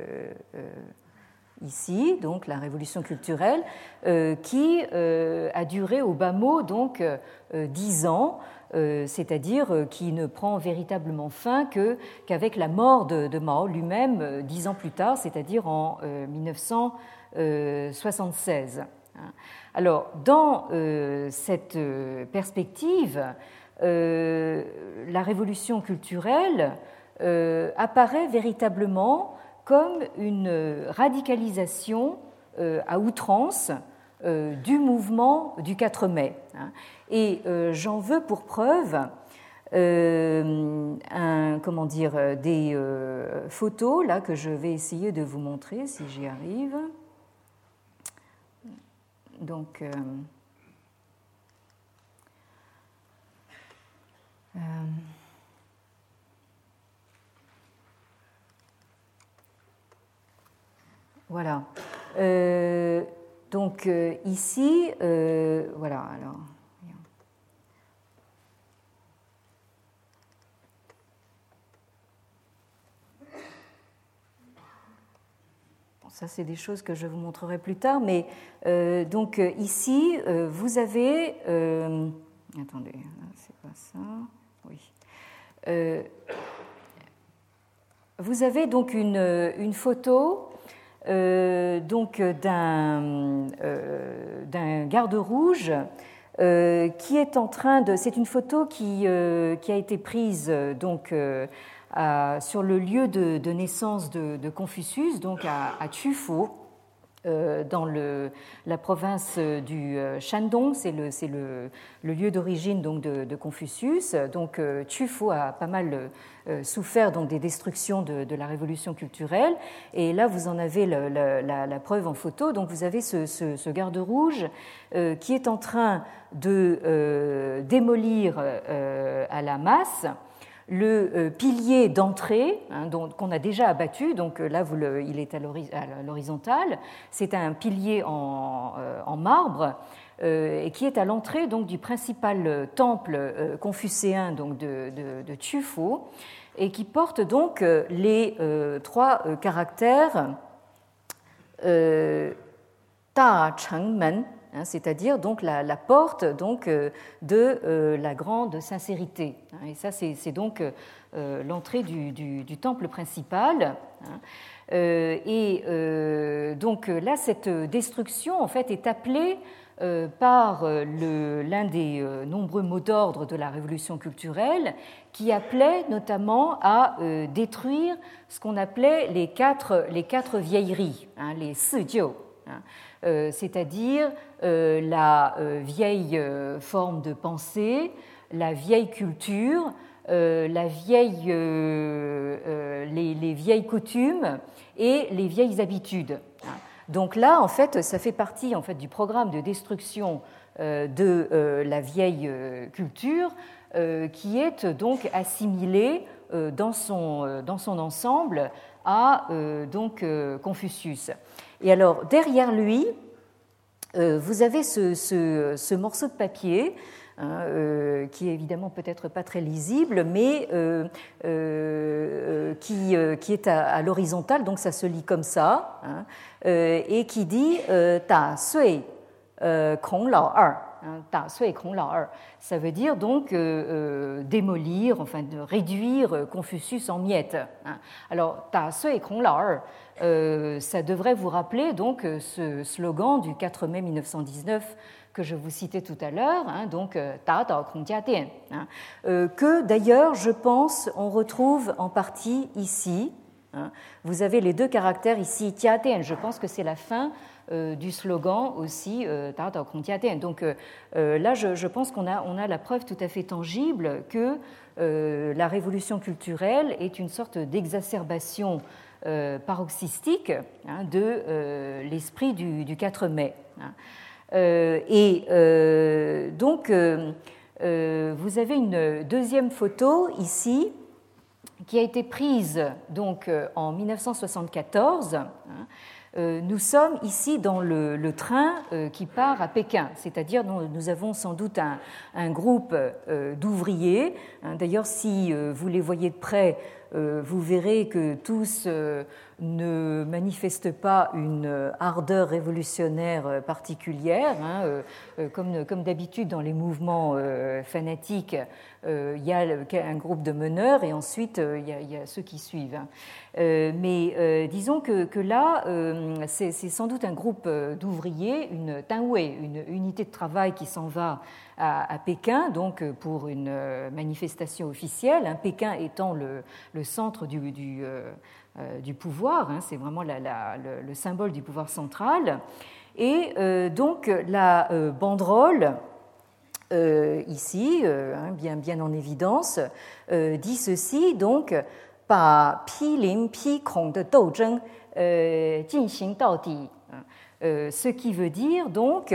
ici, donc la révolution culturelle, qui a duré au bas mot donc 10 ans, c'est-à-dire qui ne prend véritablement fin qu'avec la mort de Mao lui-même 10 ans plus tard, c'est-à-dire en 1976. Alors, dans cette perspective, la révolution culturelle apparaît véritablement comme une radicalisation à outrance du mouvement du 4 mai. Et j'en veux pour preuve des photos là, que je vais essayer de vous montrer si j'y arrive. Donc, voilà. Donc ici, voilà. Alors, ça, c'est des choses que je vous montrerai plus tard, mais donc ici, vous avez... attendez, c'est pas ça. Oui. Vous avez donc une photo donc d'un garde rouge qui est en train de... C'est une photo qui a été prise donc sur le lieu de naissance de Confucius, donc à Chufo, dans la province du Shandong, c'est le lieu d'origine donc de Confucius. Donc Chufo a pas mal souffert donc des destructions de la révolution culturelle, et là vous en avez la preuve en photo. Donc vous avez ce garde rouge qui est en train de démolir à la masse le pilier d'entrée qu'on a déjà abattu. Donc là, il est à l'horizontale. C'est un pilier en marbre et qui est à l'entrée donc du principal temple confucéen donc de Chufo, et qui porte donc les trois caractères Ta Chengmen, c'est-à-dire donc la porte donc de la grande sincérité. Et ça, c'est donc l'entrée du temple principal. Et donc là, cette destruction en fait est appelée par l'un des nombreux mots d'ordre de la révolution culturelle, qui appelait notamment à détruire ce qu'on appelait les quatre vieilleries, les sijiu, c'est-à-dire la vieille forme de pensée, la vieille culture, les vieilles coutumes et les vieilles habitudes. Donc là, en fait, ça fait partie en fait du programme de destruction de la vieille culture qui est donc assimilée dans son ensemble à donc Confucius. Et alors derrière lui, vous avez ce morceau de papier qui est évidemment peut-être pas très lisible, mais qui est à l'horizontale, donc ça se lit comme ça, et qui dit Ta sui Kong Lao Er. Ta sui Kong Lao Er. Ça veut dire donc démolir, enfin de réduire Confucius en miettes. Alors Ta sui Kong Lao Er, ça devrait vous rappeler donc ce slogan du 4 mai 1919 que je vous citais tout à l'heure, donc Ta Dao Kong Jia Dian, que d'ailleurs, je pense, on retrouve en partie ici. Vous avez les deux caractères ici, Jia Dian, je pense que c'est la fin du slogan aussi, Ta Dao Kong Jia Dian. Donc là, je pense qu'on a la preuve tout à fait tangible que la révolution culturelle est une sorte d'exacerbation paroxystique de l'esprit du 4 mai. Donc, vous avez une deuxième photo ici qui a été prise donc, en 1974. Nous sommes ici dans le train qui part à Pékin, c'est-à-dire nous avons sans doute un groupe d'ouvriers. D'ailleurs, si vous les voyez de près, vous verrez que tous ne manifestent pas une ardeur révolutionnaire particulière. Comme d'habitude dans les mouvements fanatiques, il y a un groupe de meneurs et ensuite il y a ceux qui suivent. Mais disons que là, c'est sans doute un groupe d'ouvriers, une Tanwei, une unité de travail qui s'en va à Pékin, donc pour une manifestation officielle, Pékin étant le centre du pouvoir, c'est vraiment le symbole du pouvoir central. Et donc la banderole, ici, bien en évidence, dit ceci, donc, « Ba pi lin pi kong de dou zheng jin xing dao di », ce qui veut dire donc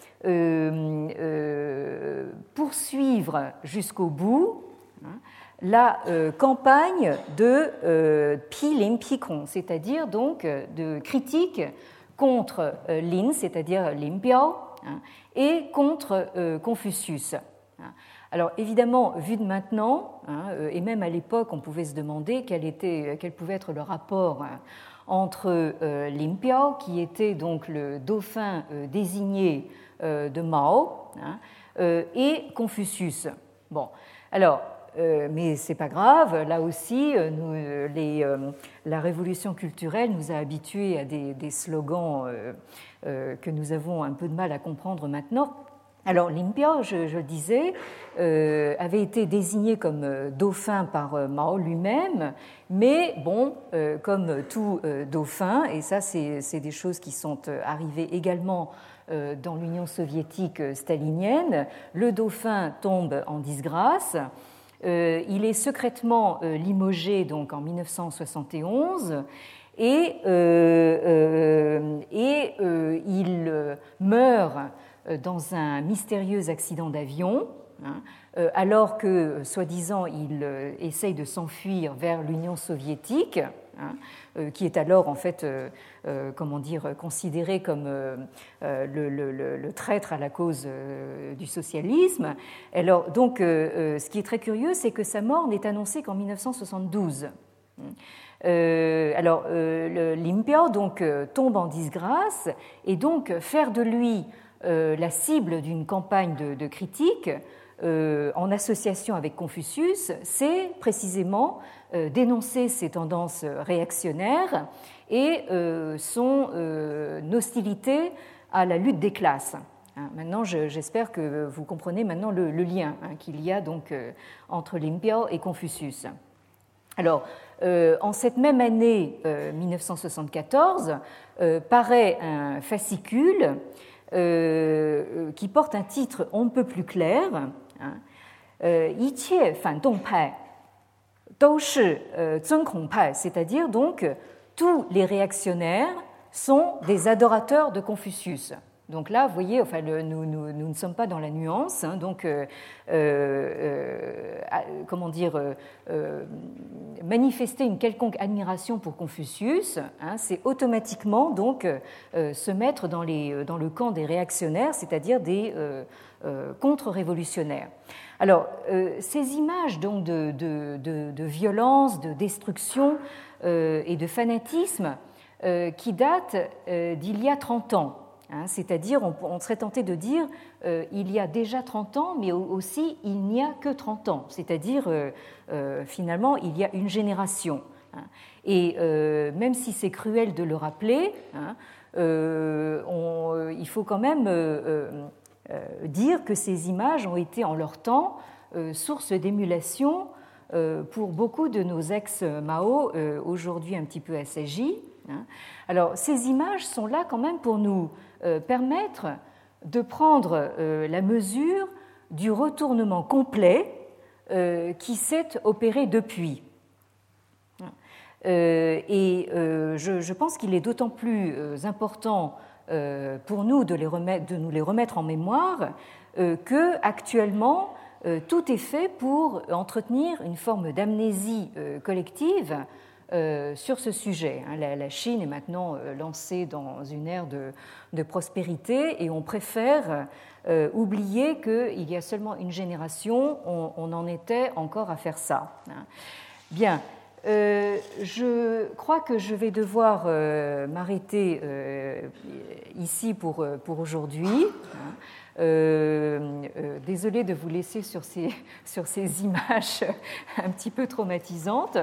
poursuivre jusqu'au bout la campagne de Pi Lin Pi Kong, c'est-à-dire donc de critique contre Lin, c'est-à-dire Lin Biao, et contre Confucius. Alors évidemment, vu de maintenant, et même à l'époque, on pouvait se demander quel pouvait être le rapport entre Limpiao, qui était donc le dauphin désigné de Mao, et Confucius. Bon, alors, mais c'est pas grave, là aussi, la révolution culturelle nous a habitués à des slogans que nous avons un peu de mal à comprendre maintenant. Alors, Limpiao, je le disais, avait été désigné comme dauphin par Mao lui-même, mais bon, comme tout dauphin, et ça, c'est des choses qui sont arrivées également dans l'Union soviétique stalinienne, le dauphin tombe en disgrâce. Il est secrètement limogé donc en 1971 et il meurt dans un mystérieux accident d'avion, alors que, soi-disant, il essaye de s'enfuir vers l'Union soviétique, qui est alors en fait, considéré comme le traître à la cause du socialisme. Alors, donc, ce qui est très curieux, c'est que sa mort n'est annoncée qu'en 1972. Limpiao donc tombe en disgrâce, et donc faire de lui la cible d'une campagne de critique en association avec Confucius, c'est précisément dénoncer ses tendances réactionnaires et son hostilité à la lutte des classes. Maintenant, j'espère que vous comprenez maintenant le lien qu'il y a donc entre Limpiao et Confucius. Alors, en cette même année 1974, paraît un fascicule qui porte un titre on ne peut plus clair, Yi Qie Fan Dong Pai Dou Shi Zun Kong Pai, c'est-à-dire donc tous les réactionnaires sont des adorateurs de Confucius. Donc là, vous voyez, enfin, nous ne sommes pas dans la nuance. Manifester une quelconque admiration pour Confucius, c'est automatiquement donc se mettre dans le camp des réactionnaires, c'est-à-dire des contre-révolutionnaires. Alors, ces images donc de violence, de destruction et de fanatisme qui datent d'il y a 30 ans. C'est-à-dire, on serait tenté de dire il y a déjà 30 ans, mais aussi il n'y a que 30 ans, c'est-à-dire finalement il y a une génération. Et même si c'est cruel de le rappeler, il faut quand même dire que ces images ont été en leur temps source d'émulation pour beaucoup de nos ex-Mao, aujourd'hui un petit peu assagis. Alors, ces images sont là quand même pour nous permettre de prendre la mesure du retournement complet qui s'est opéré depuis. Je pense qu'il est d'autant plus important pour nous de nous les remettre en mémoire que actuellement tout est fait pour entretenir une forme d'amnésie collective sur ce sujet. La Chine est maintenant lancée dans une ère de prospérité et on préfère oublier qu'il y a seulement une génération, on en était encore à faire ça. Bien, je crois que je vais devoir m'arrêter ici pour aujourd'hui. Désolée de vous laisser sur ces images un petit peu traumatisantes.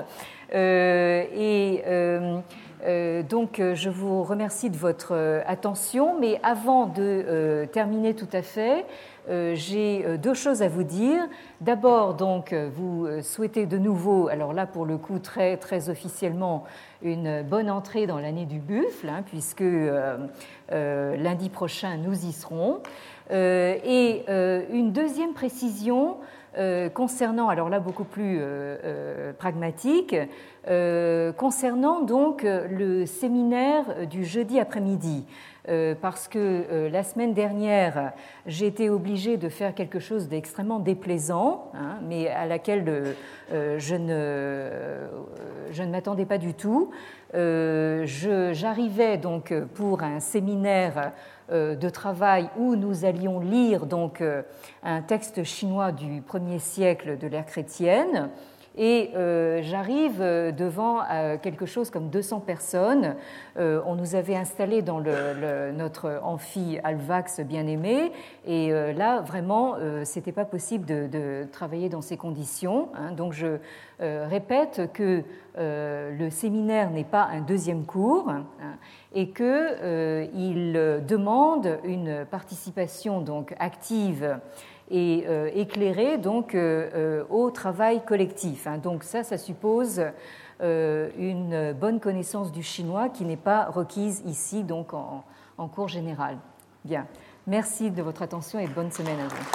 Donc, je vous remercie de votre attention, mais avant de terminer tout à fait, j'ai deux choses à vous dire. D'abord, donc, vous souhaitez de nouveau, alors là pour le coup très, très officiellement, une bonne entrée dans l'année du buffle, puisque lundi prochain nous y serons. Et une deuxième précision concernant, alors là beaucoup plus pragmatique, concernant donc le séminaire du jeudi après-midi. Parce que la semaine dernière, j'ai été obligée de faire quelque chose d'extrêmement déplaisant, mais à laquelle je ne m'attendais pas du tout. J'arrivais donc pour un séminaire de travail où nous allions lire donc un texte chinois du 1er siècle de l'ère chrétienne. et j'arrive devant quelque chose comme 200 personnes. On nous avait installés dans notre amphi Alvax bien-aimé, et là, vraiment, c'était pas possible de travailler dans ces conditions. Donc, je répète que le séminaire n'est pas un deuxième cours, et qu'il demande une participation donc active et éclairée donc au travail collectif. Donc ça suppose une bonne connaissance du chinois qui n'est pas requise ici donc en cours général. Bien, merci de votre attention et bonne semaine à vous.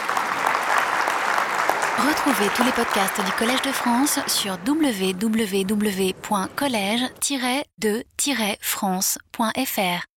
Retrouvez tous les podcasts du Collège de France sur www.collège-de-france.fr.